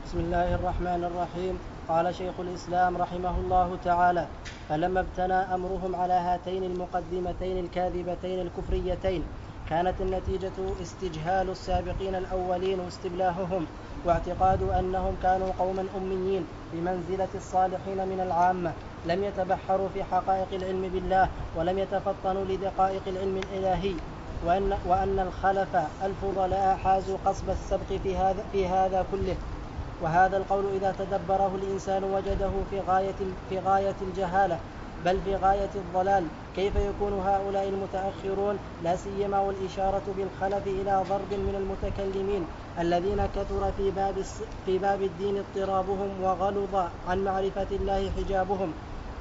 بسم الله الرحمن الرحيم. قال شيخ الإسلام رحمه الله تعالى: فلما ابتنى أمرهم على هاتين المقدمتين الكاذبتين الكفريتين كانت النتيجة استجهال السابقين الأولين واستبلاههم، واعتقاد أنهم كانوا قوما أميين بمنزلة الصالحين من العامة، لم يتبحروا في حقائق العلم بالله ولم يتفطنوا لدقائق العلم الإلهي، وأن الخلف الفضلاء حازوا قصب السبق في هذا كله. وهذا القول إذا تدبره الإنسان وجده في غاية الجهالة، بل في غاية الضلال. كيف يكون هؤلاء المتأخرون، لا سيما والإشارة بالخلف إلى ضرب من المتكلمين الذين كثر في باب الدين اضطرابهم وغلظ عن معرفة الله حجابهم،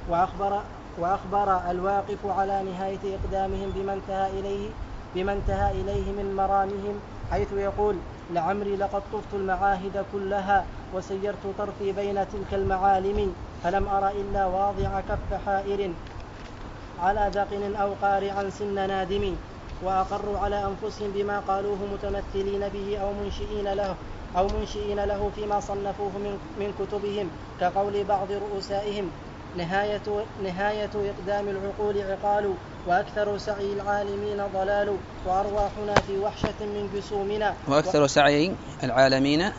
وأخبر الواقف على نهاية إقدامهم بما انتهى إليه من مرامهم، حيث يقول: لعمري لقد طفت المعاهد كلها وسيرت طرفي بين تلك المعالم، فلم أر إلا واضع كف حائر على دقن أو قارعا سن نادم، وأقروا على أنفسهم بما قالوه متمثلين به أو منشئين له فيما صنفوه من كتبهم، كقول بعض رؤسائهم: نهاية إقدام العقول عقال، وأكثر سعي العالمين ضلال، وأرواحنا في وحشة من جسومنا. وأكثر سعي العالمين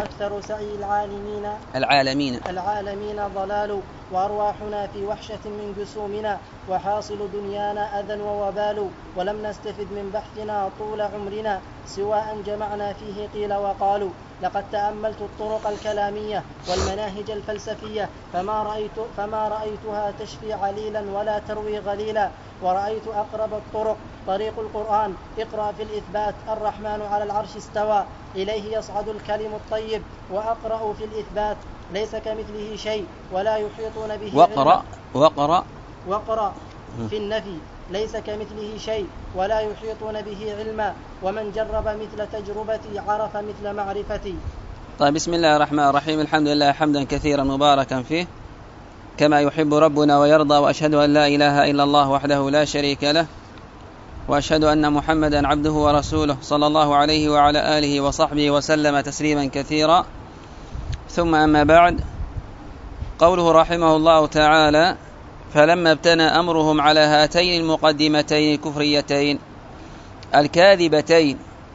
ضلال، وأرواحنا في وحشة من جسومنا، وحاصل دنيانا أذى ووبال، ولم نستفد من بحثنا طول عمرنا سوى أن جمعنا فيه قيل وقالوا. لقد تأملت الطرق الكلامية والمناهج الفلسفية فما رأيتها تشفي عليلا ولا تروي غليلا، ورأيت أقرب الطرق طريق القرآن: اقرأ في الإثبات: الرحمن على العرش استوى، إليه يصعد الكلم الطيب. وأقرأ في الإثبات: ليس كمثله شيء ولا يحيطون به. وقرأ في النفي: ليس كمثله شيء ولا يحيطون به علما، ومن جرب مثل تجربتي عرف مثل معرفتي. طيب، بسم الله الرحمن الرحيم. الحمد لله حمدا كثيرا مباركا فيه كما يحب ربنا ويرضى، وأشهد أن لا إله إلا الله وحده لا شريك له، وأشهد أن محمدا عبده ورسوله صلى الله عليه وعلى آله وصحبه وسلم تسليما كثيرا. ثم أما بعد، قوله رحمه الله تعالى: فلما ابتنى أمرهم على هاتين المقدمتين الكفريتين الكاذبتين.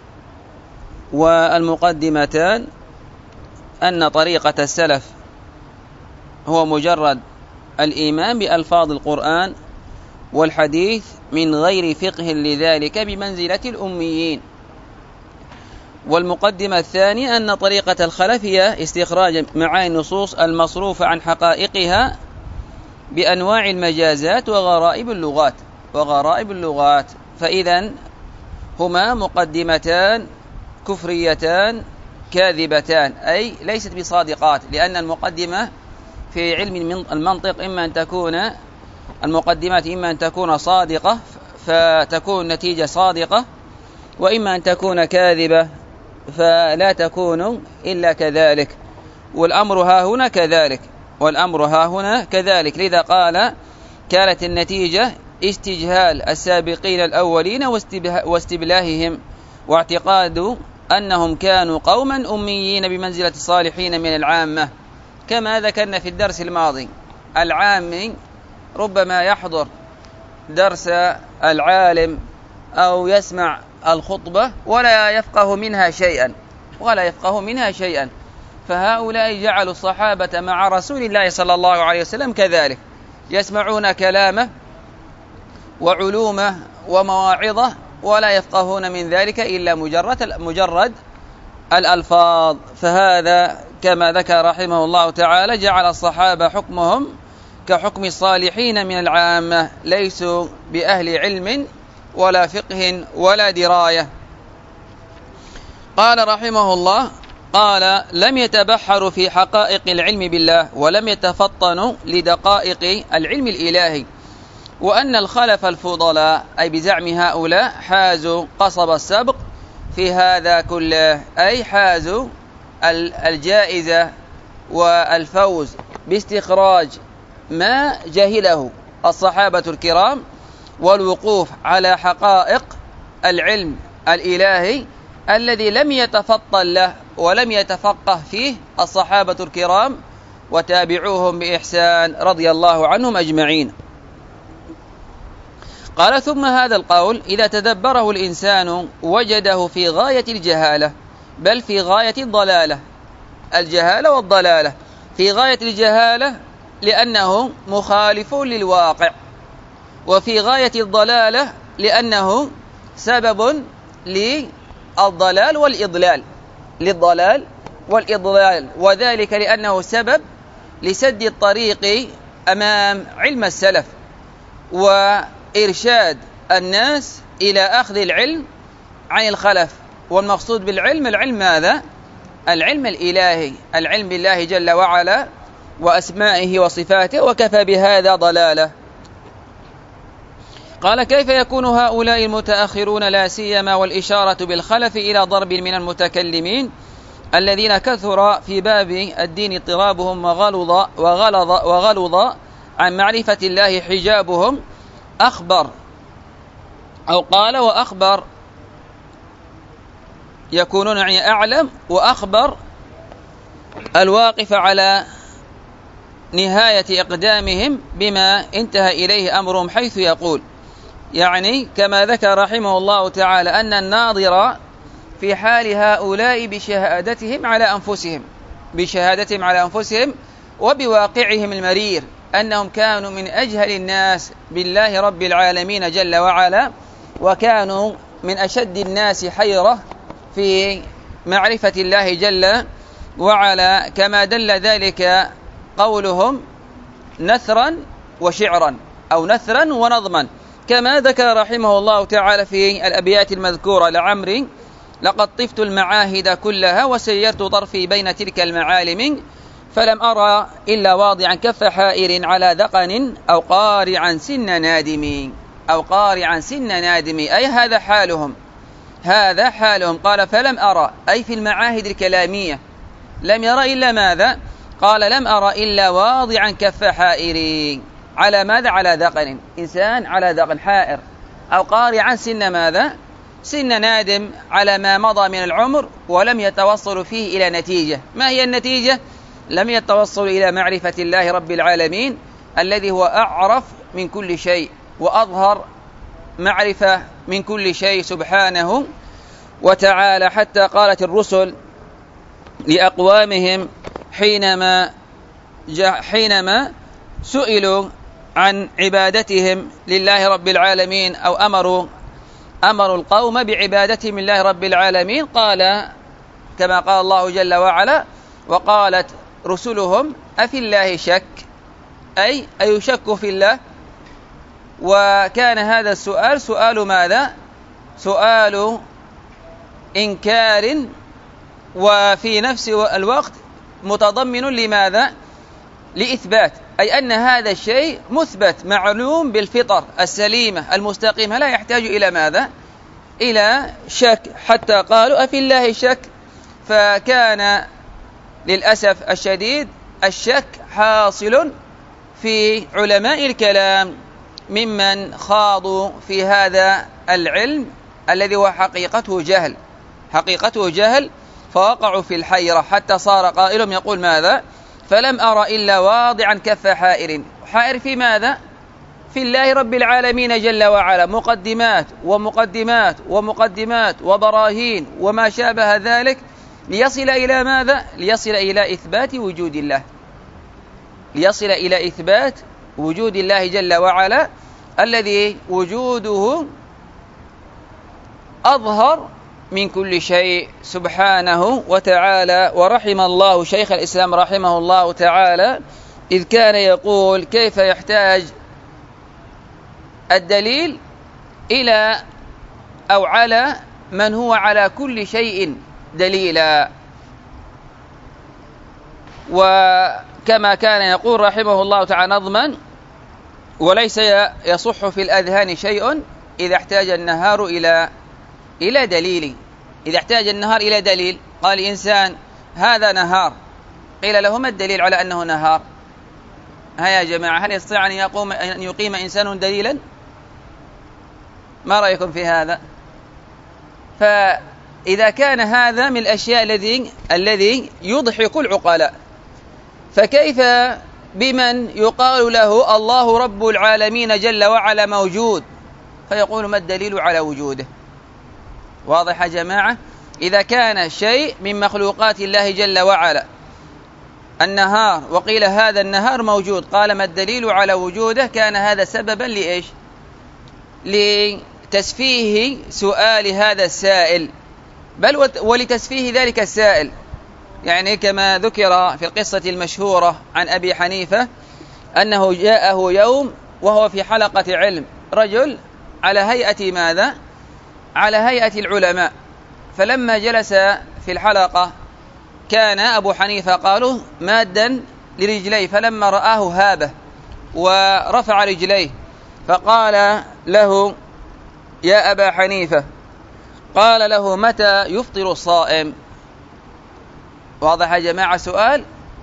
والمقدمتان أن طريقة السلف هو مجرد الإيمان بألفاظ القرآن والحديث من غير فقه لذلك بمنزلة الأميين. والمقدمة الثانية أن طريقة الخلف هي استخراج معاني النصوص المصروفة عن حقائقها بأنواع المجازات وغرائب اللغات. فإذن هما مقدمتان كفريتان كاذبتان، أي ليست بصادقات، لأن المقدمة في علم المنطق المقدمات إما أن تكون صادقة فتكون نتيجة صادقة، وإما أن تكون كاذبة فلا تكون إلا كذلك. والأمر ها هنا كذلك. لذا قال: كانت النتيجة استجهال السابقين الأولين واستبلاههم، واعتقاد أنهم كانوا قوما أميين بمنزلة الصالحين من العامة. كما ذكرنا في الدرس الماضي، العام ربما يحضر درس العالم أو يسمع الخطبة ولا يفقه منها شيئا، فهؤلاء جعلوا الصحابة مع رسول الله صلى الله عليه وسلم كذلك، يسمعون كلامه وعلومه ومواعظه ولا يفقهون من ذلك إلا مجرد الألفاظ. فهذا كما ذكر رحمه الله تعالى جعل الصحابة حكمهم كحكم الصالحين من العامة، ليسوا بأهل علم ولا فقه ولا دراية. قال رحمه الله: قال: لم يتبحروا في حقائق العلم بالله ولم يتفطنوا لدقائق العلم الإلهي، وأن الخلف الفضلاء، أي بزعم هؤلاء، حازوا قصب السبق في هذا كله، أي حازوا الجائزة والفوز باستخراج ما جهله الصحابة الكرام والوقوف على حقائق العلم الإلهي الذي لم يتفطن له ولم يتفقه فيه الصحابة الكرام وتابعوهم بإحسان رضي الله عنهم أجمعين. قال: ثم هذا القول إذا تدبره الإنسان وجده في غاية الجهالة، بل في غاية الضلالة. الجهالة والضلالة في غاية الجهالة لأنه مخالف للواقع، وفي غاية الضلالة لأنه سبب للضلال والإضلال، وذلك لأنه سبب لسد الطريق أمام علم السلف وإرشاد الناس إلى أخذ العلم عن الخلف. والمقصود بالعلم العلم ماذا؟ العلم الإلهي، العلم بالله جل وعلا وأسمائه وصفاته، وكفى بهذا ضلالة. قال: كيف يكون هؤلاء المتأخرون لا سيما والإشارة بالخلف إلى ضرب من المتكلمين الذين كثر في باب الدين اضطرابهم وغلظ عن معرفة الله حجابهم، أخبر أو قال وأخبر يكونون يعني أعلم، وأخبر الواقف على نهاية إقدامهم بما انتهى إليه أمرهم، حيث يقول يعني كما ذكر رحمه الله تعالى أن الناظر في حال هؤلاء بشهادتهم على أنفسهم وبواقعهم المرير أنهم كانوا من أجهل الناس بالله رب العالمين جل وعلا، وكانوا من أشد الناس حيرة في معرفة الله جل وعلا، كما دل ذلك قولهم نثرا وشعرا أو نثرا ونظما، كما ذكر رحمه الله تعالى في الأبيات المذكورة: لعمري لقد طفت المعاهد كلها وسيرت طرفي بين تلك المعالم، فلم أرى إلا واضعا كف حائر على ذقن أو قارعا سن نادم أي هذا حالهم. قال: فلم أرى أي في المعاهد الكلامية لم يرى إلا ماذا؟ قال: لم أرى إلا واضعا كف حائر على ماذا؟ على ذقن، إنسان على ذقن حائر، أو قارعا سن ماذا؟ سن نادم على ما مضى من العمر ولم يتوصل فيه إلى نتيجة. ما هي النتيجة؟ لم يتوصل إلى معرفة الله رب العالمين الذي هو أعرف من كل شيء وأظهر معرفة من كل شيء سبحانه وتعالى، حتى قالت الرسل لأقوامهم حينما سئلوا عن عبادتهم لله رب العالمين أو أمروا القوم بعبادتهم لله رب العالمين، قال كما قال الله جل وعلا: وقالت رسلهم أفي الله شك، أي أيشك في الله. وكان هذا السؤال سؤال ماذا؟ سؤال إنكار، وفي نفس الوقت متضمن لماذا؟ لإثبات، أي أن هذا الشيء مثبت معلوم بالفطر السليمة المستقيمة، لا يحتاج إلى ماذا؟ إلى شك، حتى قالوا أفي الله شك. فكان للأسف الشديد الشك حاصل في علماء الكلام ممن خاضوا في هذا العلم الذي هو حقيقته جهل، فوقعوا في الحيرة، حتى صار قائلهم يقول ماذا؟ فلم أرى إلا واضعا كف حائر في ماذا؟ في الله رب العالمين جل وعلا، مقدمات وبراهين وما شابه ذلك، ليصل إلى ماذا؟ ليصل إلى إثبات وجود الله جل وعلا، الذي وجوده أظهر من كل شيء سبحانه وتعالى. ورحم الله شيخ الإسلام رحمه الله تعالى إذ كان يقول: كيف يحتاج الدليل إلى أو على من هو على كل شيء دليلا. وكما كان يقول رحمه الله تعالى نظما: وليس يصح في الأذهان شيء إذا احتاج النهار إلى دليل. إذا احتاج النهار إلى دليل، قال إنسان هذا نهار، قيل له ما الدليل على أنه نهار؟ ها يا جماعة، هل يستطيع أن يقيم إنسان دليلا؟ ما رأيكم في هذا؟ إذا كان هذا من الأشياء الذي يضحك العقلاء، فكيف بمن يقال له الله رب العالمين جل وعلا موجود فيقول ما الدليل على وجوده؟ واضح يا جماعة؟ إذا كان شيء من مخلوقات الله جل وعلا النهار وقيل هذا النهار موجود، قال ما الدليل على وجوده، كان هذا سببا لإيش؟ لتسفيه سؤال هذا السائل، بل ولتسفيه ذلك السائل. يعني كما ذكر في القصة المشهورة عن أبي حنيفة أنه جاءه يوم وهو في حلقة علم رجل على هيئة ماذا؟ على هيئة العلماء، فلما جلس في الحلقة كان أبو حنيفة قالوا مادا لرجليه، فلما رآه هابه ورفع رجليه فقال له يا أبا حنيفة، قال له متى يفطر الصائم؟ واضح يا جماعة؟ سؤال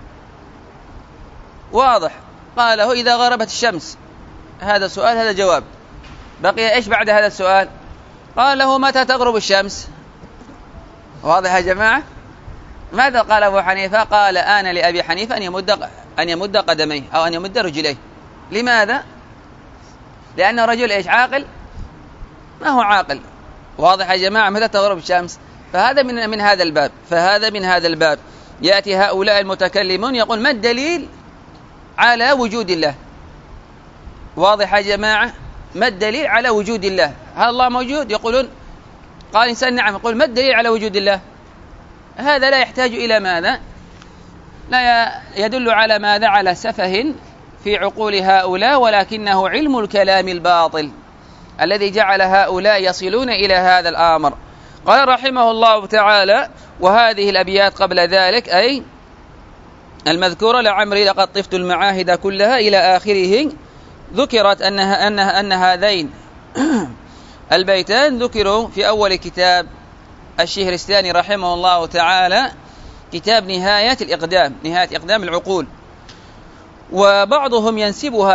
واضح. قال له إذا غربت الشمس. هذا سؤال هذا جواب. بقي إيش بعد هذا السؤال؟ قال له متى تغرب الشمس؟ واضح يا جماعة؟ ماذا قال أبو حنيفة؟ قال آن لأبي حنيفة أن يمد قدميه أو أن يمد رجليه. لماذا؟ لأن رجل إيش؟ عاقل؟ ما هو عاقل. واضح يا جماعة؟ متى تغرب الشمس؟ فهذا من هذا الباب يأتي هؤلاء المتكلمون يقول ما الدليل على وجود الله؟ واضح يا جماعة؟ ما الدليل على وجود الله؟ هل الله موجود؟ يقولون قال إنسان نعم. يقول ما الدليل على وجود الله؟ هذا لا يحتاج إلى ماذا؟ لا يدل على ماذا؟ على سفه في عقول هؤلاء، ولكنه علم الكلام الباطل الذي جعل هؤلاء يصلون إلى هذا الأمر. قال رحمه الله تعالى: وهذه الأبيات قبل ذلك أي المذكورة لعمري لقد طفت المعاهد كلها إلى آخره، ذكرت أن هذين البيتان ذكروا في أول كتاب الشهرستاني رحمه الله تعالى، كتاب نهاية إقدام العقول، وبعضهم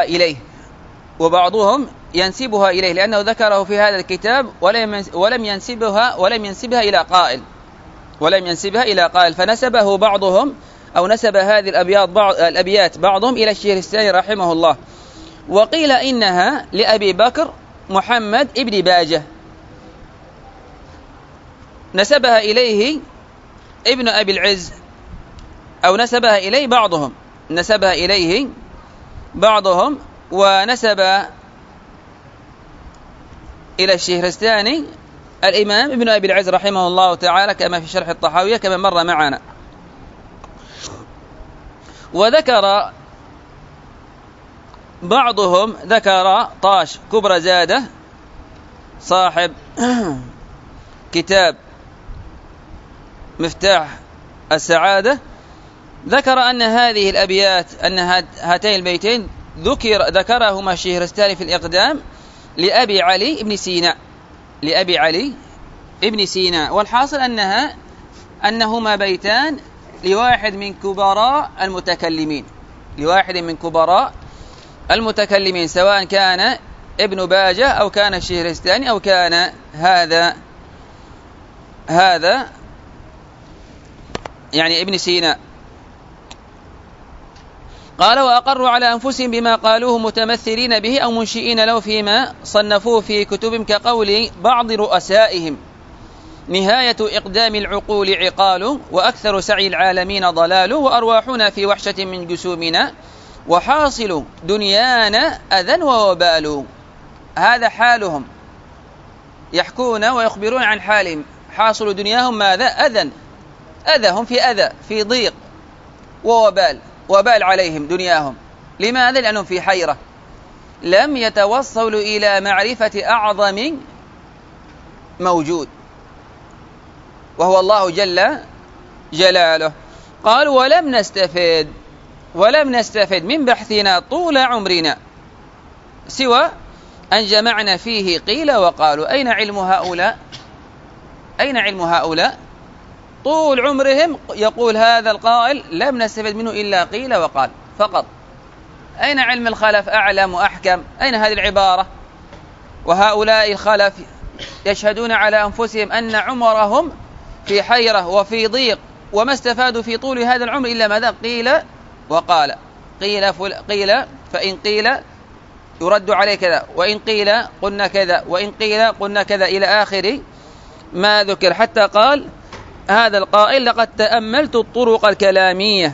ينسبها إليه لأنه ذكره في هذا الكتاب ولم ينسبها إلى قائل، فنسبه بعضهم أو نسب هذه الأبيات بعضهم إلى الشهرستاني رحمه الله، وقيل إنها لأبي بكر محمد ابن باجة، نسبها إليه ابن أبي العز، أو نسبها إليه بعضهم ونسب إلى الشهرستاني الإمام ابن أبي العز رحمه الله تعالى كما في شرح الطحاوية كما مر معنا. وذكر بعضهم طاش كبرى زادة صاحب كتاب مفتاح السعادة، ذكر أن هذه الأبيات أن هاتين البيتين ذكرهما الشهرستاني في الإقدام لأبي علي ابن سينا، والحاصل أنهما بيتان لواحد من كبراء المتكلمين سواء كان ابن باجة أو كان الشهرستاني أو كان هذا يعني ابن سينا. قال: وأقروا على أنفسهم بما قالوه متمثلين به أو منشئين له فيما صنفوه في كتبهم، كقول بعض رؤسائهم: نهاية إقدام العقول عقال، وأكثر سعي العالمين ضلال، وأرواحنا في وحشة من جسومنا، وحاصل دنيانا أذى ووبال. هذا حالهم، يحكون ويخبرون عن حالهم. حاصل دنياهم ماذا؟ أذى، هم في أذى، في ضيق وبال عليهم دنياهم. لماذا؟ لأنهم في حيرة، لم يتوصلوا إلى معرفة أعظم موجود وهو الله جل جلاله. قال: ولم نستفد من بحثنا طول عمرنا سوى أن جمعنا فيه قيل وقالوا. أين علم هؤلاء؟ طول عمرهم يقول هذا القائل لم نستفد منه إلا قيل وقال فقط. أين علم الخلف أعلم وأحكم؟ أين هذه العبارة؟ وهؤلاء الخلف يشهدون على أنفسهم أن عمرهم في حيرة وفي ضيق، وما استفادوا في طول هذا العمر إلا ماذا؟ قيل وقال. قيل فإن قيل يرد عليه كذا، وإن قيل قلنا كذا، وإن قيل قلنا كذا، إلى آخر ما ذكر، حتى قال هذا القائل: لقد تأملت الطرق الكلامية،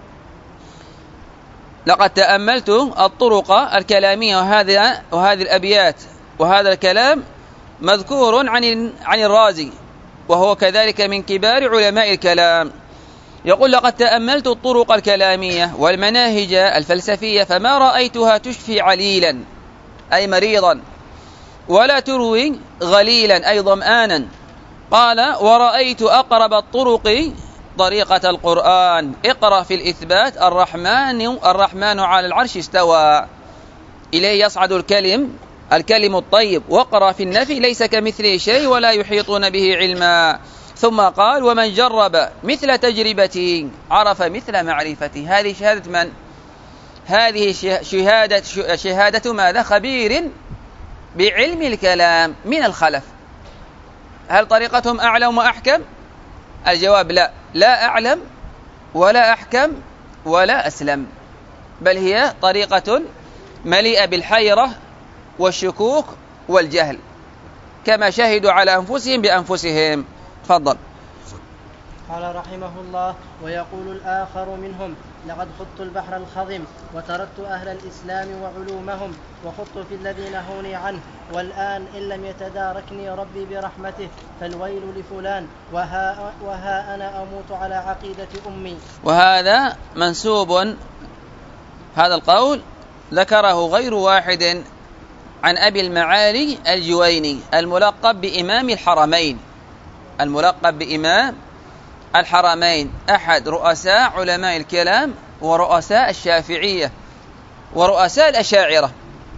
لقد تأملت الطرق الكلامية، وهذه الأبيات وهذا الكلام مذكور عن الرازي، وهو كذلك من كبار علماء الكلام. يقول: لقد تأملت الطرق الكلامية والمناهج الفلسفية فما رأيتها تشفي عليلا أي مريضا، ولا تروي غليلا أي ظمآنا. قال: ورأيت أقرب الطرق طريقة القرآن، اقرأ في الإثبات الرحمن على العرش استوى، إليه يصعد الكلم الطيب، واقرأ في النفي ليس كمثله شيء ولا يحيطون به علما. ثم قال: ومن جرب مثل تجربتي عرف مثل معرفتي. هذه شهادة من؟ هذه شهادة ماذا؟ خبير بعلم الكلام من الخلف. هل طريقتهم أعلم وأحكم؟ الجواب لا، لا أعلم ولا أحكم ولا أسلم، بل هي طريقة مليئة بالحيرة والشكوك والجهل، كما شهدوا على أنفسهم بأنفسهم. تفضل. قال رحمه الله: ويقول الآخر منهم: لقد خضت البحر الخضم وتركت أهل الإسلام وعلومهم وخضت في الذي نهوني عنه، والآن إن لم يتداركني ربي برحمته فالويل لفلان، وها أنا أموت على عقيدة أمي. وهذا منسوب، هذا القول ذكره غير واحد عن أبي المعالي الجويني الملقب بإمام الحرمين، الملقب بإمام الحرمين، أحد رؤساء علماء الكلام ورؤساء الشافعية ورؤساء الأشاعرة.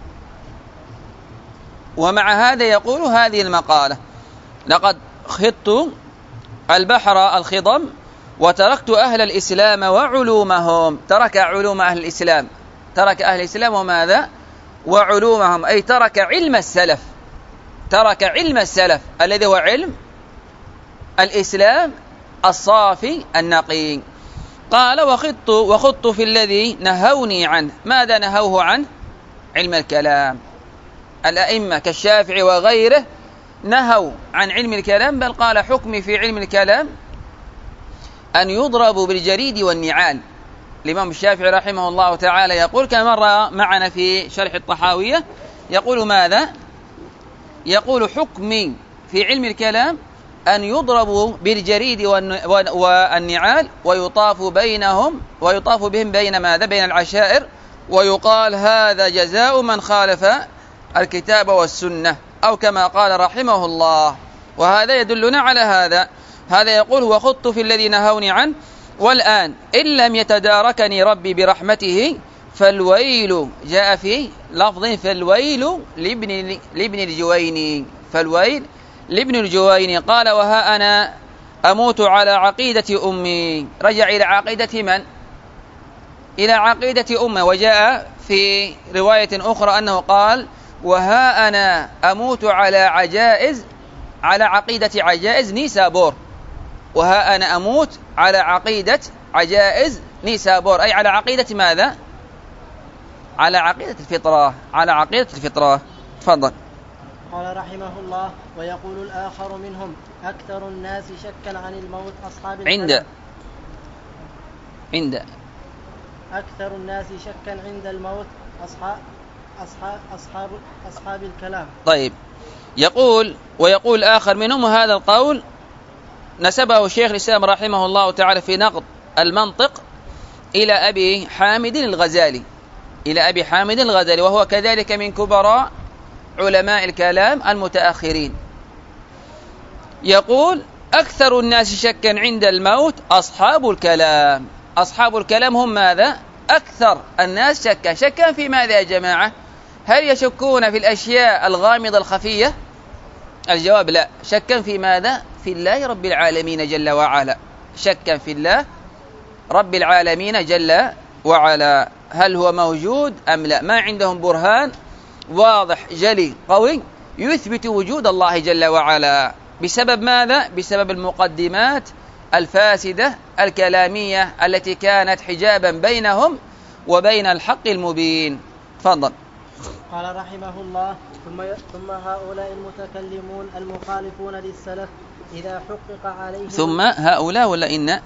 ومع هذا يقول هذه المقالة: لقد خضت البحر الخضم وتركت أهل الإسلام وعلومهم. ترك علوم أهل الإسلام، ترك أهل الإسلام وماذا؟ وعلومهم، أي ترك علم السلف، ترك علم السلف الذي هو علم الإسلام الصافي النقي. قال: وخضت في الذي نهوني عنه. ماذا نهوه عنه؟ علم الكلام. الأئمة كالشافعي وغيره نهوا عن علم الكلام، بل قال: حكمي في علم الكلام أن يضرب بالجريد والنعال. الإمام الشافعي رحمه الله تعالى يقول، كما مر معنا في شرح الطحاوية، يقول ماذا؟ يقول: حكمي في علم الكلام أن يضربوا بالجريد والنعال ويطاف بهم بين ماذا؟ بين العشائر، ويقال: هذا جزاء من خالف الكتاب والسنة، أو كما قال رحمه الله. وهذا يدلنا على هذا يقول: وخضت في الذي نهوني عنه، والآن إن لم يتداركني ربي برحمته فالويل. جاء في لفظ فالويل لابن الجويني، فالويل لابن الجويني. قال: وها أنا أموت على عقيدة أمي. رجع إلى عقيدة من؟ إلى عقيدة أمه. وجاء في رواية أخرى أنه قال: وها أنا أموت على عقيدة عجائز نيسابور. وها أنا أموت على عقيدة عجائز نيسابور، أي على عقيدة ماذا؟ على عقيدة الفطرة، على عقيدة الفطرة. تفضل. قال رحمه الله: ويقول الآخر منهم: أكثر الناس شكا عن الموت أصحاب الكلام. أكثر الناس شكا عند الموت أصحاب الكلام. طيب، ويقول الآخر منهم، وهذا القول نسبه شيخ الإسلام رحمه الله تعالى في نقد المنطق إلى أبي حامد الغزالي، وهو كذلك من كبراء علماء الكلام المتأخرين. يقول: أكثر الناس شكا عند الموت أصحاب الكلام. أصحاب الكلام هم ماذا؟ أكثر الناس شكا في ماذا يا جماعة؟ هل يشكون في الأشياء الغامضة الخفية؟ الجواب لا. شكا في ماذا؟ في الله رب العالمين جل وعلا، شكا في الله رب العالمين جل وعلا، هل هو موجود أم لا؟ ما عندهم برهان واضح جلي قوي يثبت وجود الله جل وعلا بسبب ماذا؟ بسبب المقدمات الفاسدة الكلامية التي كانت حجابا بينهم وبين الحق المبين. تفضل. قال رحمه الله: ثم هؤلاء المتكلمون المخالفون للسلف إذا حقق عليهم. ثم هؤلاء ولا إن؟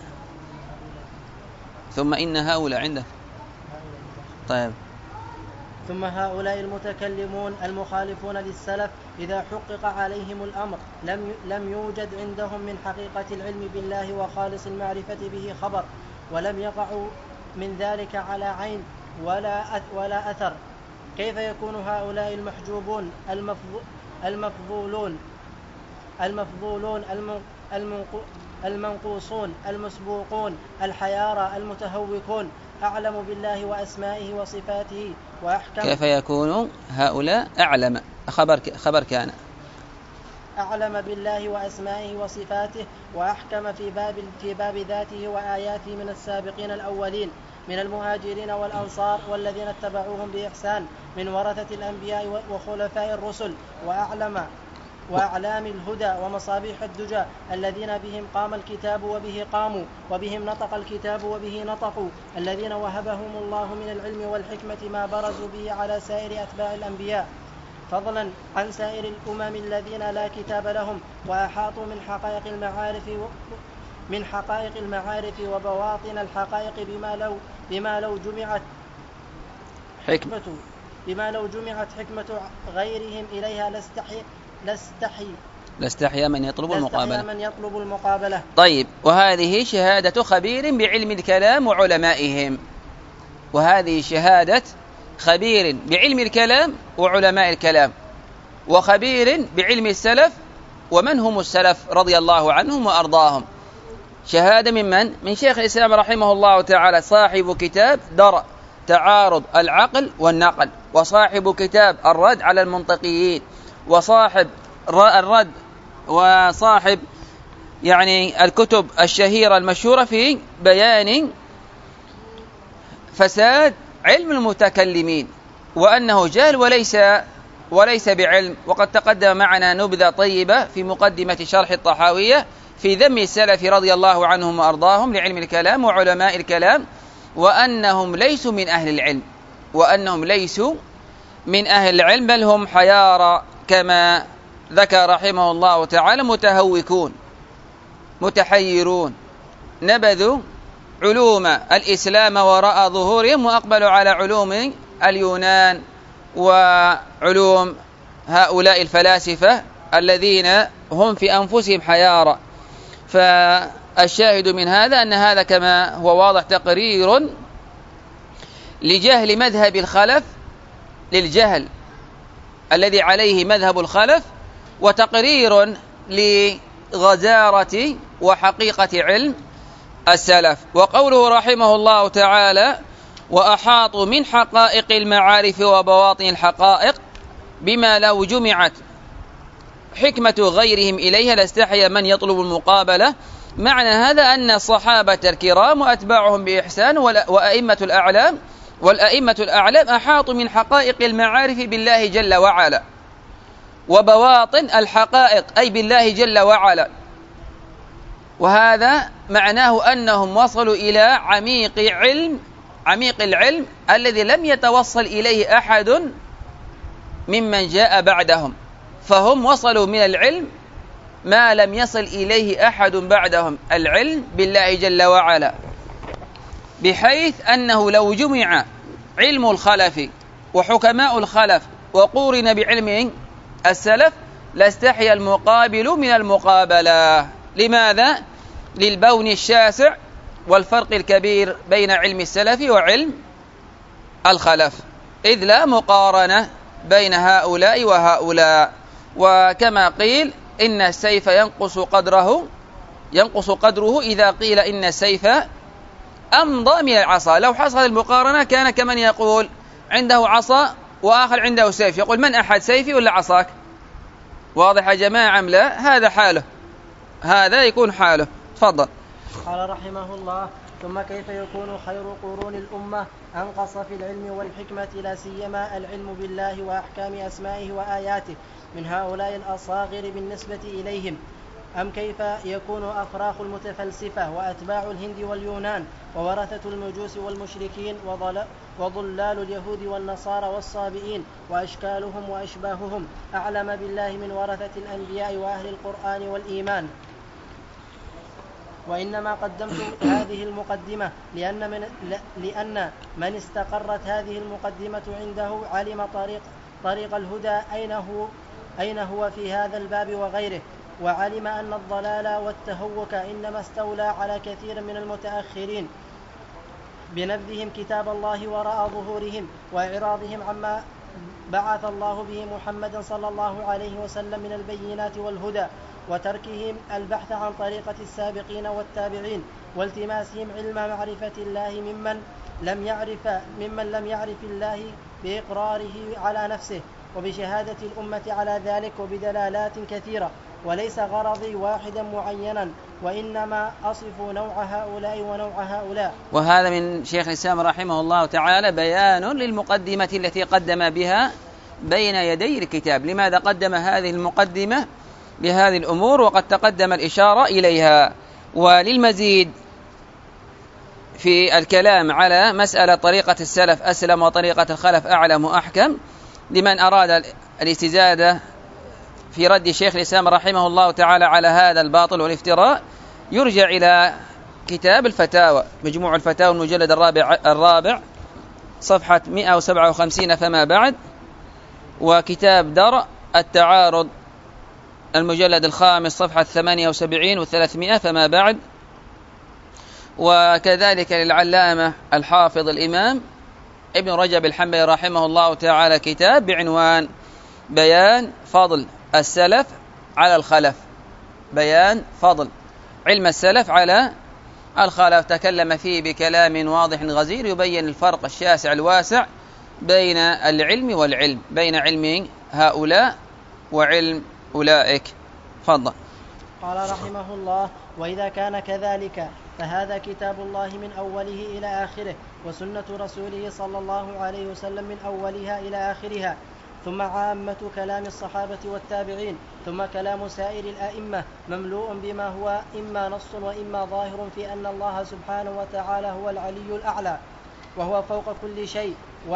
ثم إن هؤلاء عنده. طيب. ثم هؤلاء المتكلمون المخالفون للسلف إذا حقق عليهم الأمر لم يوجد عندهم من حقيقة العلم بالله وخالص المعرفة به خبر، ولم يقعوا من ذلك على عين ولا أثر. كيف يكون هؤلاء المحجوبون المفضولون المنقوصون المسبوقون الحيارى المتهوكون أعلم بالله وأسمائه وصفاته وأحكم؟ كيف يكون هؤلاء أعلم؟ خبر كان أعلم بالله وأسمائه وصفاته وأحكم في باب ذاته وآياته من السابقين الأولين من المهاجرين والأنصار والذين اتبعوهم بإحسان من ورثة الأنبياء وخلفاء الرسل وأعلام الهدى ومصابيح الدجى الذين بهم قام الكتاب وبه قاموا وبهم نطق الكتاب وبه نطقوا الذين وهبهم الله من العلم والحكمة ما برزوا به على سائر أتباع الأنبياء فضلا عن سائر الأمم الذين لا كتاب لهم وأحاطوا من حقائق المعارف وبواطن الحقائق بما لو جمعت حكمة غيرهم إليها لاستحيا من يطلب المقابلة. طيب، وهذه شهادة خبير بعلم الكلام وعلمائهم، وهذه شهادة خبير بعلم الكلام وعلماء الكلام، وخبير بعلم السلف ومن هم السلف رضي الله عنهم وأرضاهم. شهادة من شيخ الإسلام رحمه الله تعالى، صاحب كتاب درء تعارض العقل والنقل، وصاحب كتاب الرد على المنطقيين، وصاحب الرد، وصاحب الكتب الشهيرة المشهورة في بيان فساد علم المتكلمين وأنه جهل وليس بعلم. وقد تقدم معنا نبذة طيبة في مقدمة شرح الطحاوية في ذم السلف رضي الله عنهم وأرضاهم لعلم الكلام وعلماء الكلام، وأنهم ليسوا من أهل العلم بل هم حيارى كما ذكر رحمه الله تعالى، متهوكون متحيرون، نبذوا علوم الإسلام وراء ظهورهم وأقبلوا على علوم اليونان وعلوم هؤلاء الفلاسفة الذين هم في أنفسهم حيارى. فالشاهد من هذا أن هذا كما هو واضح تقرير لجهل مذهب الخلف، للجهل الذي عليه مذهب الخلف، وتقرير لغزارة وحقيقة علم السلف. وقوله رحمه الله تعالى: وأحاطوا من حقائق المعارف وبواطن الحقائق بما لو جمعت حكمة غيرهم إليها لاستحيا من يطلب المقابلة. معنى هذا أن الصحابة الكرام وأتباعهم بإحسان والأئمة الأعلام أحاطوا من حقائق المعارف بالله جل وعلا وبواطن الحقائق أي بالله جل وعلا، وهذا معناه أنهم وصلوا إلى عميق العلم الذي لم يتوصل إليه أحد ممن جاء بعدهم، فهم وصلوا من العلم ما لم يصل إليه أحد بعدهم، العلم بالله جل وعلا، بحيث أنه لو جمع علم الخلف وحكماء الخلف وقورن بعلم السلف لاستحيا المقابل من المقابلة. لماذا؟ للبون الشاسع والفرق الكبير بين علم السلف وعلم الخلف، إذ لا مقارنة بين هؤلاء وهؤلاء. وكما قيل: إن السيف ينقص قدره إذا قيل إن السيف أمضى من العصا. لو حصل المقارنة كان كمن يقول عنده عصا وآخر عنده سيف، يقول: من أحد، سيفي ولا عصاك؟ واضح يا جماعة أم لا؟ هذا حاله، هذا يكون حاله. تفضل. قال رحمه الله: ثم كيف يكون خير قرون الأمة أنقص في العلم والحكمة، لا سيما العلم بالله وأحكام أسمائه وآياته، من هؤلاء الأصاغر بالنسبة إليهم، أم كيف يكون أفراخ المتفلسفة وأتباع الهند واليونان وورثة المجوس والمشركين وضلال اليهود والنصارى والصابئين وأشكالهم وأشباههم أعلم بالله من ورثة الأنبياء وأهل القرآن والإيمان. وإنما قدمت هذه المقدمة لأن من استقرت هذه المقدمة عنده علم طريق الهدى أين هو في هذا الباب وغيره، وعلم أن الضلال والتهوك إنما استولى على كثير من المتأخرين بنبذهم كتاب الله وراء ظهورهم وإعراضهم عما بعث الله به محمدا صلى الله عليه وسلم من البينات والهدى، وتركهم البحث عن طريقة السابقين والتابعين، والتماسهم علم معرفة الله ممن لم يعرف الله بإقراره على نفسه وبشهادة الأمة على ذلك وبدلالات كثيرة، وليس غرضي واحدا معينا، وإنما أصف نوع هؤلاء ونوع هؤلاء. وهذا من شيخ الإسلام رحمه الله تعالى بيان للمقدمة التي قدم بها بين يدي الكتاب. لماذا قدم هذه المقدمة بهذه الأمور وقد تقدم الإشارة إليها؟ وللمزيد في الكلام على مسألة طريقة السلف أسلم وطريقة الخلف أعلم وأحكم، لمن أراد الاستزادة في رد شيخ الإسلام رحمه الله تعالى على هذا الباطل والافتراء يرجع إلى كتاب الفتاوى، مجموع الفتاوى المجلد الرابع صفحة 157 فما بعد، وكتاب درء التعارض المجلد الخامس صفحة 78 و300 فما بعد، وكذلك للعلامة الحافظ الإمام ابن رجب الحنبلي رحمه الله تعالى كتاب بعنوان بيان فضل السلف على الخلف، بيان فضل علم السلف على الخلف، تكلم فيه بكلام واضح غزير يبين الفرق الشاسع الواسع بين العلم والعلم، بين علم هؤلاء وعلم أولئك. فضل. قال رحمه الله: وإذا كان كذلك فهذا كتاب الله من أوله إلى آخره، وسنة رسوله صلى الله عليه وسلم من أولها إلى آخرها، ثم عامة كلام الصحابة والتابعين، ثم كلام سائر الأئمة مملوء بما هو إما نص وإما ظاهر في أن الله سبحانه وتعالى هو العلي الأعلى وهو فوق كل شيء،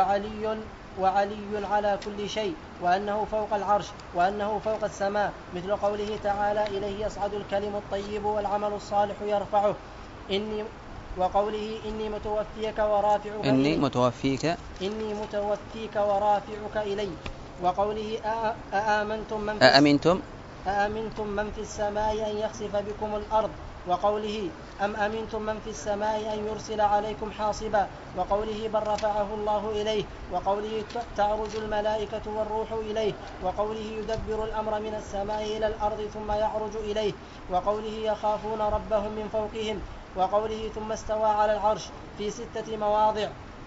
وعلي على كل شيء، وأنه فوق العرش، وأنه فوق السماء، مثل قوله تعالى: إليه يصعد الكلم الطيب والعمل الصالح يرفعه، وقوله: إني متوفيك ورافعك إلي، وقوله: أأمنتم من في السماء أن يخسف بكم الأرض، وقوله: أم أمنتم من في السماء أن يرسل عليكم حاصبا، وقوله: بل رفعه الله إليه، وقوله: تعرج الملائكة والروح إليه، وقوله: يدبر الأمر من السماء إلى الأرض ثم يعرج إليه، وقوله: يخافون ربهم من فوقهم، وقوله: ثم استوى على العرش في 6 مواضع،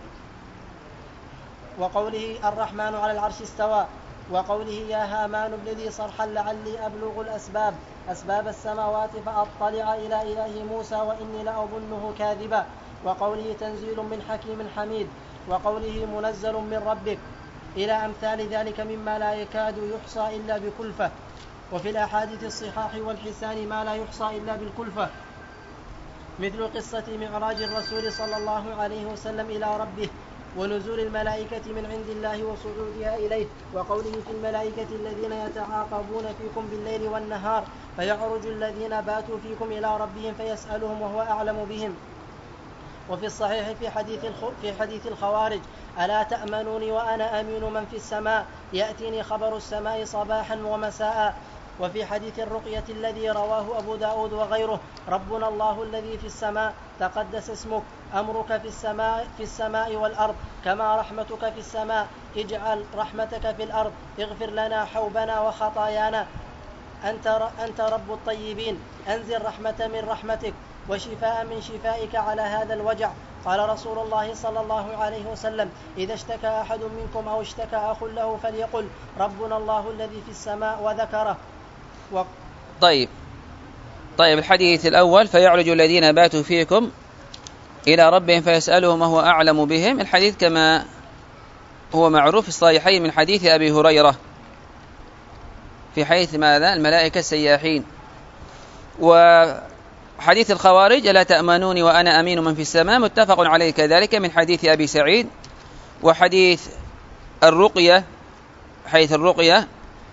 وقوله: الرحمن على العرش استوى، وقوله: يا هامان ابن لي صرحا لعلي أبلغ أسباب السماوات فأطلع إلى إله موسى وإني لأظنه كاذبا، وقوله: تنزيل من حكيم حميد، وقوله: منزل من ربك، إلى أمثال ذلك مما لا يكاد يحصى إلا بكلفة. وفي الأحاديث الصحاح والحسان ما لا يحصى إلا بالكلفة، مثل قصة معراج الرسول صلى الله عليه وسلم إلى ربه، ونزول الملائكة من عند الله وصعودها إليه، وقوله: في الملائكة الذين يتعاقبون فيكم بالليل والنهار، فيعرج الذين باتوا فيكم إلى ربهم فيسألهم وهو أعلم بهم. وفي الصحيح في حديث الخوارج: ألا تأمنوني وأنا أمين من في السماء، يأتيني خبر السماء صباحا ومساء. وفي حديث الرقية الذي رواه أبو داود وغيره: ربنا الله الذي في السماء، تقدس اسمك، أمرك في السماء والأرض، كما رحمتك في السماء، اجعل رحمتك في الأرض، اغفر لنا حوبنا وخطايانا، أنت رب الطيبين، أنزل رحمة من رحمتك وشفاء من شفائك على هذا الوجع. قال رسول الله صلى الله عليه وسلم: إذا اشتكى أحد منكم أو اشتكى أخ له فليقل ربنا الله الذي في السماء وذكره. طيب الحديث الأول: فيعرج الذين باتوا فيكم إلى ربهم فيسألهم وهو أعلم بهم. الحديث كما هو معروف في الصحيحين من حديث أبي هريرة في حيث ماذا؟ الملائكة السياحين. وحديث الخوارج ألا تأمنوني وأنا أمين من في السماء متفق عليه كذلك من حديث أبي سعيد. وحديث الرقية، حديث الرقية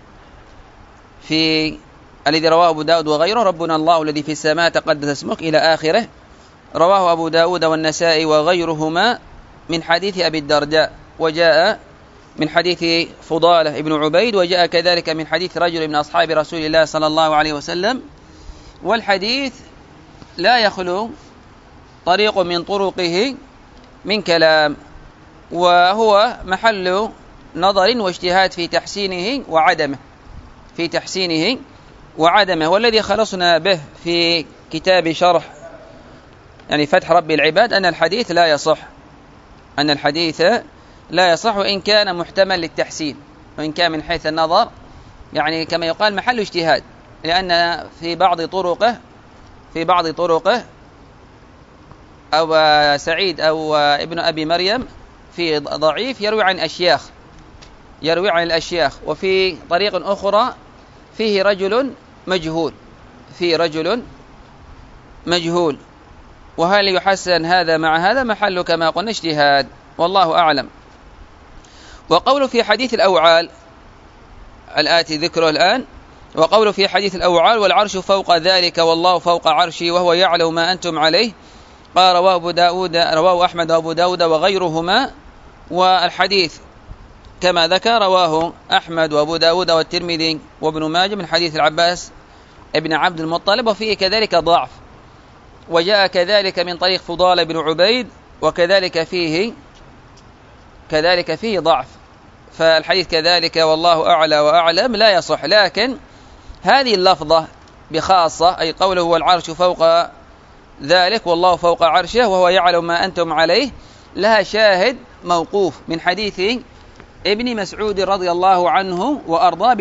في الذي رواه أبو داود وغيره، ربنا الله الذي في السماء تقدس اسمك إلى آخره، رواه أبو داود والنسائي وغيرهما من حديث أبي الدرداء، وجاء من حديث فضالة ابن عبيد، وجاء كذلك من حديث رجل من أصحاب رسول الله صلى الله عليه وسلم. والحديث لا يخلو طريق من طرقه من كلام، وهو محل نظر واجتهاد في تحسينه وعدمه، والذي خلصنا به في كتاب شرح يعني فتح رب العباد أن الحديث لا يصح وإن كان محتمل للتحسين، وإن كان من حيث النظر يعني كما يقال محل اجتهاد، لأن في بعض طرقه أو سعيد أو ابن أبي مريم في ضعيف يروي عن الأشياخ، وفي طريق أخرى فيه رجل مجهول، وهل يحسن هذا مع هذا محل كما قلنا اجتهاد، والله أعلم. وقول في حديث الأوعال الآتي ذكره الآن، وقول في حديث الأوعال والعرش فوق ذلك والله فوق عرشي وهو يعلم ما أنتم عليه، قال رواه أحمد وأبو داود وغيرهما، والحديث كما ذكر رواه أحمد وأبو داود والترمذي وابن ماجه من حديث العباس ابن عبد المطلب، وفيه كذلك ضعف، وجاء كذلك من طريق فضالة بن عبيد وكذلك فيه ضعف، فالحديث كذلك والله أعلى وأعلم لا يصح. لكن هذه اللفظة بخاصة أي قوله والعرش فوق ذلك والله فوق عرشه وهو يعلم ما أنتم عليه لها شاهد موقوف من حديث ابن مسعود رضي الله عنه وأرضاه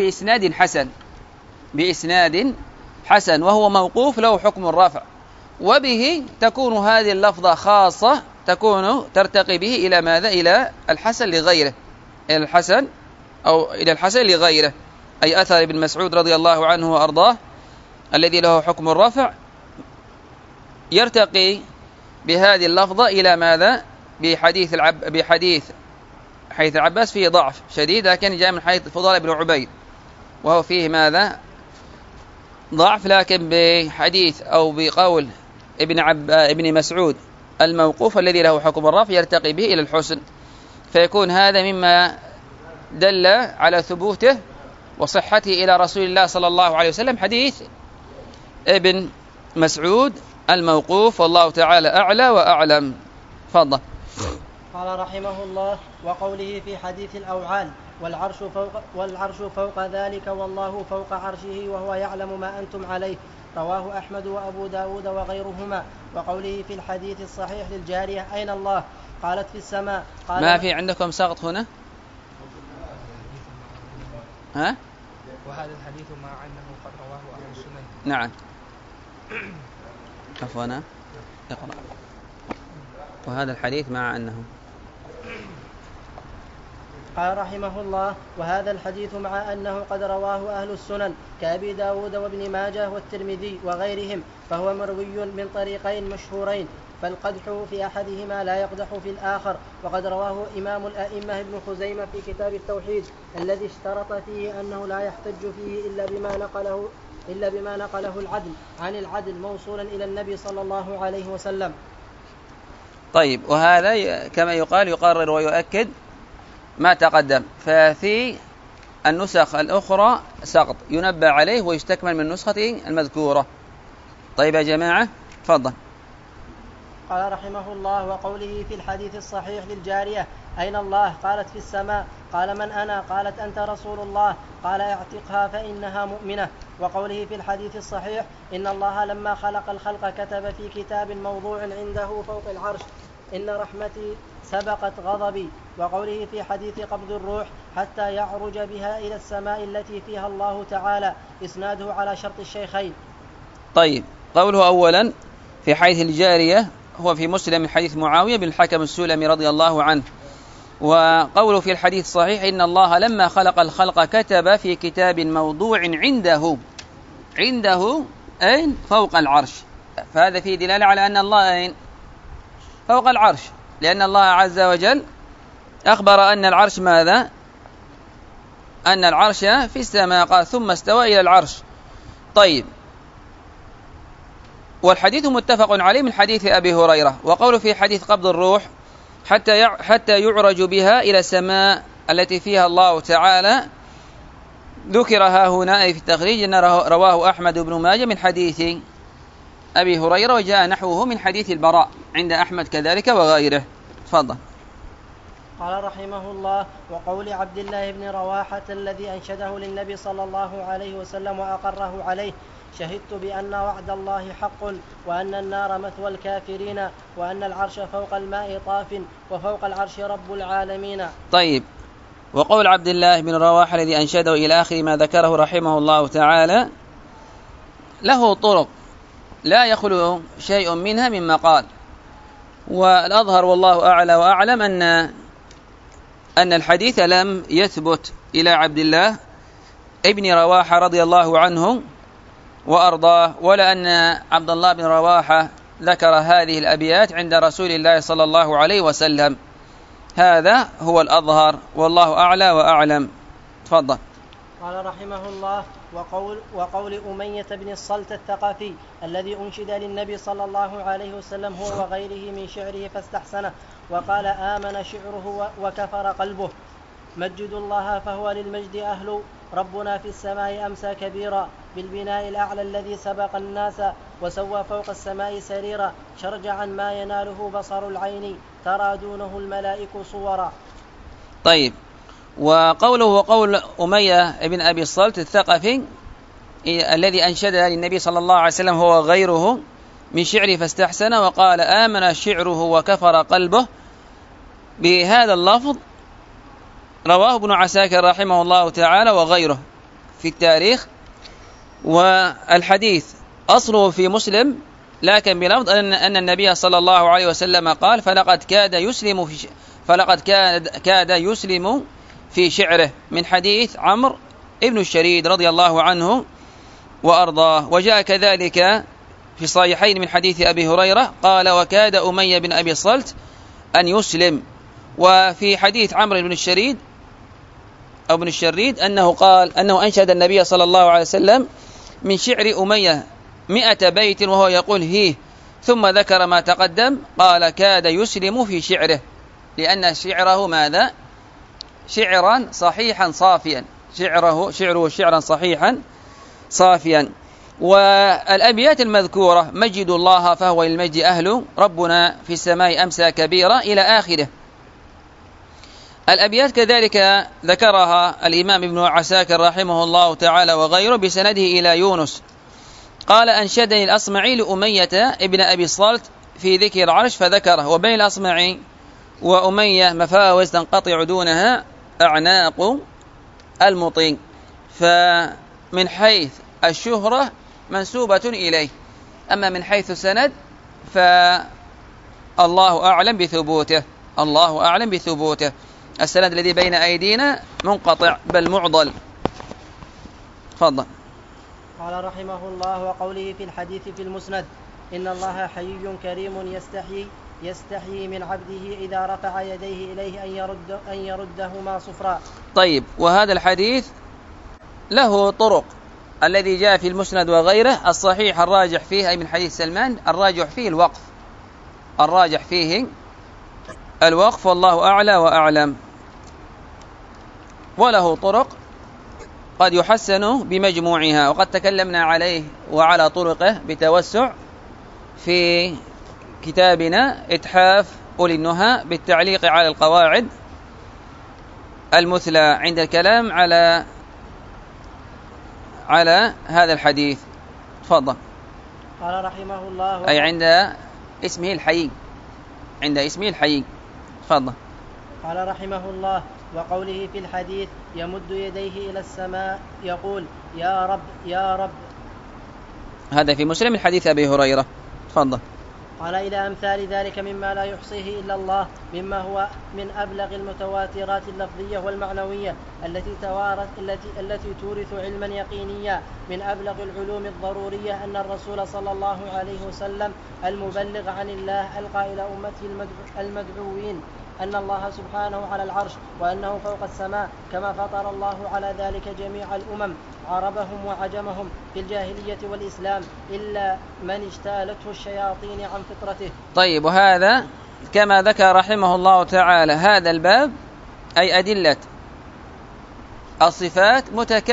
بإسناد حسن، وهو موقوف له حكم الرفع، وبه تكون هذه اللفظة خاصة، ترتقي به إلى ماذا؟ إلى الحسن لغيره، أي أثر ابن مسعود رضي الله عنه وأرضاه الذي له حكم الرفع يرتقي بهذه اللفظة إلى ماذا؟ بحديث حديث العباس فيه ضعف شديد، لكن جاء من حديث فضالة بن عبيد وهو فيه ماذا؟ ضعف، لكن بحديث أو بقول ابن مسعود الموقوف الذي له حكم الرفع يرتقي به إلى الحسن، فيكون هذا مما دل على ثبوته وصحته إلى رسول الله صلى الله عليه وسلم حديث ابن مسعود الموقوف، والله تعالى أعلى وأعلم. فضل. قال رحمه الله: وقوله في حديث الأوعال والعرش فوق ذلك والله فوق عرشه وهو يعلم ما أنتم عليه، رواه أحمد وأبو داود وغيرهما. وقوله في الحديث الصحيح للجارية: أين الله؟ قالت: في السماء. قال: ما في عندكم سقط هنا؟ ها؟ وهذا الحديث مع أنه قد رواه أهل السنن. نعم. عفوا اقرأ. وهذا الحديث مع أنه قال رحمه الله: وهذا الحديث مع أنه قد رواه أهل السنن كأبي داود وابن ماجه والترمذي وغيرهم، فهو مروي من طريقين مشهورين، فالقدح في أحدهما لا يقدح في الآخر. وقد رواه إمام الأئمة ابن خزيمة في كتاب التوحيد الذي اشترط فيه أنه لا يحتج فيه إلا بما نقله العدل عن العدل موصولا إلى النبي صلى الله عليه وسلم. طيب، وهذا كما يقرر ويؤكد ما تقدم، ففي النسخ الأخرى سقط ينبه عليه ويستكمل من النسخة المذكورة. طيب يا جماعة، تفضل. قال رحمه الله: وقوله في الحديث الصحيح للجارية: أين الله؟ قالت: في السماء. قال: من أنا؟ قالت: أنت رسول الله. قال: اعتقها فإنها مؤمنة. وقوله في الحديث الصحيح: إن الله لما خلق الخلق كتب في كتاب موضوع عنده فوق العرش: إن رحمتي سبقت غضبي. وقوله في حديث قبض الروح: حتى يعرج بها إلى السماء التي فيها الله تعالى، إسناده على شرط الشيخين. طيب، قوله أولا في حديث الجارية هو في مسلم من حديث معاوية بن الحكم السلمي رضي الله عنه. وقوله في الحديث الصحيح: إن الله لما خلق الخلق كتب في كتاب موضوع عنده أين؟ فوق العرش. فهذا فيه دلالة على أن الله أين؟ فوق العرش، لأن الله عز وجل أخبر أن العرش ماذا؟ أن العرش في السماء، قال ثم استوى إلى العرش. طيب، والحديث متفق عليه من حديث أبي هريرة، وقوله في حديث قبض الروح حتى يعرج بها إلى السماء التي فيها الله تعالى، ذكرها هنا في التخريج أن رواه أحمد بن ماجه من حديث أبي هريرة، وجاء نحوه من حديث البراء عند أحمد كذلك وغيره. تفضل. قال رحمه الله: وقول عبد الله بن رواحة الذي أنشده للنبي صلى الله عليه وسلم وأقره عليه: شهدت بأن وعد الله حق، وأن النار مثوى الكافرين، وأن العرش فوق الماء طاف، وفوق العرش رب العالمين. طيب، وقول عبد الله بن رواحة الذي أنشده إلى آخر ما ذكره رحمه الله تعالى له طرق لا يخلو شيء منها مما قال، والأظهر والله أعلى وأعلم أن الحديث لم يثبت إلى عبد الله ابن رواحة رضي الله عنه وأرضاه، ولا أن عبد الله بن رواحة ذكر هذه الأبيات عند رسول الله صلى الله عليه وسلم. هذا هو الأظهر والله أعلى وأعلم. تفضل. قال رحمه الله: وقول أمية بن الصلت الثقفي الذي أنشد للنبي صلى الله عليه وسلم هو وغيره من شعره فاستحسنه، وقال: آمن شعره وكفر قلبه. مجد الله فهو للمجد أهل، ربنا في السماء أمسى كبيرا، بالبناء الأعلى الذي سبق الناس، وسوى فوق السماء سريرا، شرجعا ما يناله بصر العين، ترى دونه الملائك صورا. طيب، وقوله وقول أمية بن أبي الصلت الثقفي الذي أنشد للنبي صلى الله عليه وسلم هو غيره من شعره فاستحسن، وقال: آمن شعره وكفر قلبه، بهذا اللفظ رواه ابن عساكر رحمه الله تعالى وغيره في التاريخ، والحديث أصله في مسلم، لكن بلفظ أن النبي صلى الله عليه وسلم قال: فلقد كاد يسلم في شعره، من حديث عمرو ابن الشريد رضي الله عنه وأرضاه. وجاء كذلك في صحيحين من حديث أبي هريرة قال: وكاد أمية بن أبي الصلت أن يسلم. وفي حديث عمرو بن الشريد أو بن الشريد أنه قال أنه أنشد النبي صلى الله عليه وسلم من شعر أمية 100 بيت وهو يقول هيه، ثم ذكر ما تقدم، قال: كاد يسلم في شعره، لأن شعره ماذا؟ شعرا صحيحا صافيا، شعره شعرا صحيحا صافيا. والأبيات المذكورة: مجد الله فهو للمجد أهل، ربنا في السماء أمسى كبيرا، إلى آخره. الأبيات كذلك ذكرها الإمام ابن عساكر رحمه الله تعالى وغيره بسنده إلى يونس، قال: أنشدني الأصمعي لأمية ابن أبي الصلت في ذكر العرش فذكره، وبين الأصمعي وأمية مفاوز تنقطع دونها أعناق المطين، فمن حيث الشهرة منسوبة إليه، أما من حيث السند فالله أعلم بثبوته، الله أعلم بثبوته. السند الذي بين أيدينا منقطع بل معضل. تفضل. قال رحمه الله: وقوله في الحديث في المسند: إن الله حيي كريم يستحيي من عبده إذا رفع يديه إليه أن يردهما صفرا. طيب، وهذا الحديث له طرق، الذي جاء في المسند وغيره. الصحيح الراجح فيه أي من حديث سلمان الراجح فيه الوقف، الراجح فيه الوقف، والله أعلى وأعلم. وله طرق قد يحسن بمجموعها، وقد تكلمنا عليه وعلى طرقه بتوسع في كتابنا إتحاف أولي النهى بالتعليق على القواعد المثلى عند الكلام على هذا الحديث. تفضل. قال رحمه الله: أي عند اسمه الحيي، عند اسمه الحيي. تفضل. قال رحمه الله: وقوله في الحديث: يمد يديه إلى السماء يقول: يا رب يا رب. هذا في مسلم من حديث أبي هريرة. تفضل. قال إلى أمثال ذلك مما لا يحصيه إلا الله، مما هو من أبلغ المتواترات اللفظية والمعنوية التي تورث علما يقينيا. من أبلغ العلوم الضرورية أن الرسول صلى الله عليه وسلم المبلغ عن الله القائل أمته المدعوين أن الله سبحانه على العرش وأنه فوق السماء، كما فطر الله على ذلك جميع الأمم عربهم وعجمهم في الجاهلية والإسلام إلا من اجتالته الشياطين عن فطرته. طيب، وهذا كما ذكر رحمه الله تعالى هذا الباب أي أدلة الصفات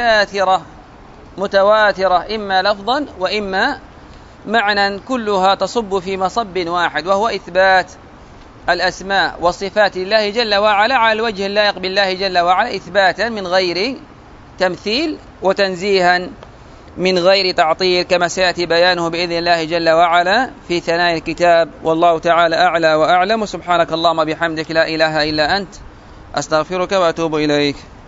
متواترة إما لفظا وإما معنى، كلها تصب في مصب واحد، وهو إثبات الأسماء والصفات لله جل وعلا على الوجه اللائق بالله جل وعلا، إثباتا من غير تمثيل وتنزيها من غير تعطيل، كما سيأتي بيانه بإذن الله جل وعلا في ثنايا الكتاب. والله تعالى أعلى وأعلم. سبحانك اللهم بحمدك لا إله إلا أنت، أستغفرك وأتوب إليك.